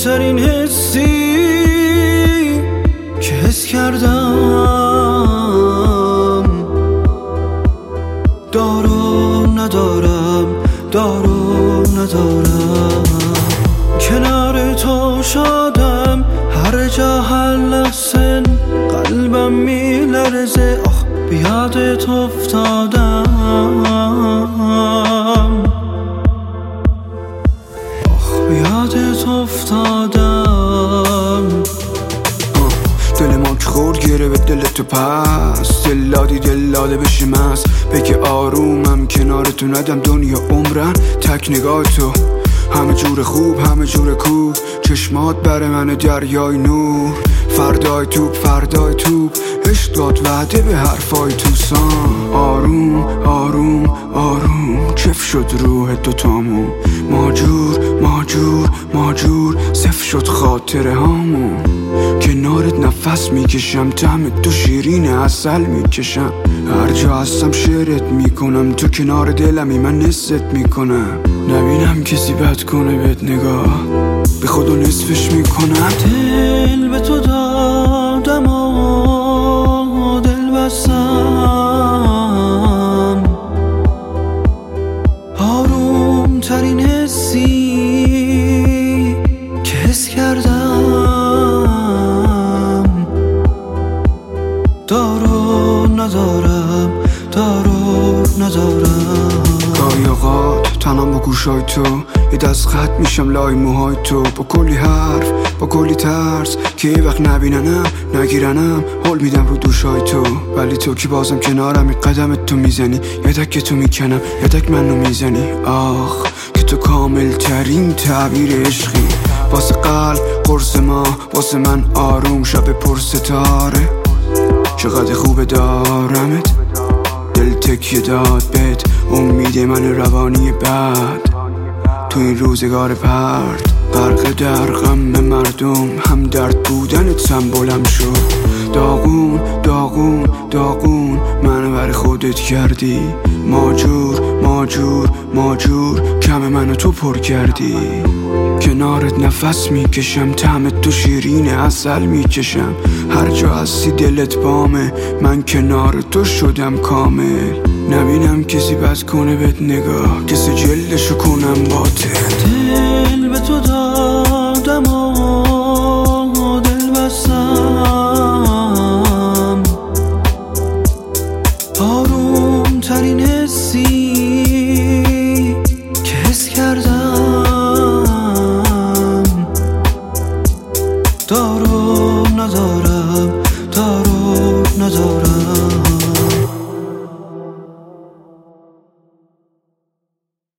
ترین حسی که حس کردم، دارم ندارم، دارم ندارم. کنار تو شادم، هر جا هر لحظه قلبم میلرزه. آخ بیادت افتادم، آخ بیادت افتادم. دل ما که خورد گره به دل تو، پس دل دادی دل داده بشی مست. بگی آرومم کنارتو ندم، دنیا عمرن تک نگاه تو. همه جور خوب همه جور کوب، چشمات بر من دریای نور. فردای توپ فردای توپ، عشق داد وعده به حرفای توسان. آروم آروم آروم چف شد روح دوتامون. ماجور ماجور ماجور صف شد خاطره هامون. کنارت نفس میکشم، طعم تو شیرین عسل میکشم. هر جا هستم شعرت میکنم، تو کنار دلمی من نست میکنم. نبینم کسی بد کنه بهت نگاه، به خودو نصفش میکنم. دل به تو دادم و دل بستم، آروم ترین حسی که حس کردم، دارم ندارم، دارم ندارم. گاهی اوقات تنم با گوشای تو، یه دست خط میشم لای موهای تو. با کلی حرف با کلی ترس که یه وقت نبیننم نگیرنم، حل میدم رو دوشای تو. ولی تو که بازم کنارم، این قدمت تو میزنی، یدک که تو میکنم یدک منو میزنی. آخ که تو کامل ترین تعبیر عشقی، واسه قلب قرص ما، واسه من آروم شب پر ستاره. چقدر خوبه دارمت، دل تکیه داد بهت، امید من روانی بعد. تو این روزگار پرد غرق در غم مردم، هم درد بودنت سمبولم شد. داغون داغون داغون منو بر خودت کردی. ماجور ماجور ماجور کم منو تو پر کردی. کنارت نفس میکشم، طعم تو شیرین عسل میکشم. هر جا هستی دلت بامه، من کنار تو شدم کامل. نبینم کسی بد کنه بهت نگاه، کسی جلدشو کنم باطل. دل به تو دادم و دل بستم، آروم ترین حسی که حس کردم، دارم ندارم، دارم ندارم.